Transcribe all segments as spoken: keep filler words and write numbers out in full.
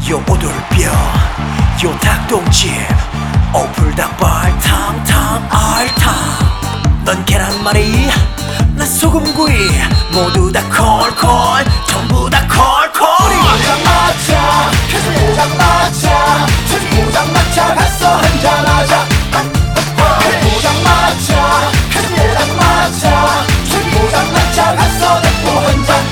요 오돌뼈 요 닭똥집 오불닭발 탕탕 알탕 넌 계란말이 난 소금구이 모두 다 콜콜 전부 다 콜콜 우리 포장마차 계속 포장마차 저기 포장마차 가서 한잔하자. 포장마차 계속 포장마차 저기 포장마차 가서 내고 한잔.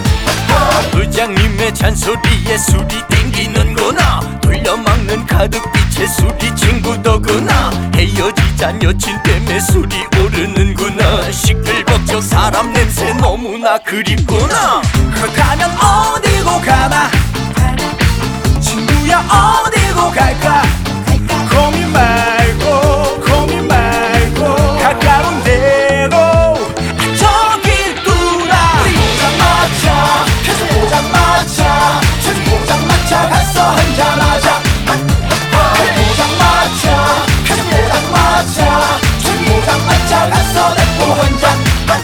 부장님의 잔소리에 술이 땡기는구나 돌려막는 가득빛의 술이 친구더구나 헤어지잔 여친 때문에 술이 오르는구나 시끌벅적 사람 냄새 너무나 그립구나 그렇다면 어디고 가나 친구야 어디고 갈까. 고민 말고 고민 말고 가까운 데로 저기 있구나. 우리 포장마차 계속 포장마차 저기 포장마차 가서 한잔하자. 포장마차 계속 포장마차 저기 포장마차 가서 내고 한잔.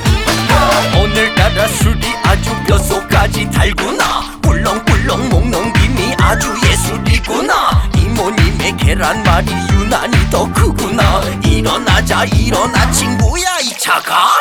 오늘따라 술이 아주 뼛속까지 달구나 꿀렁꿀렁 목 넘김이 아주 예술이구나 이모님의 계란말이 유난히 더 크구나 일어나자 일어나 친구야 이 차가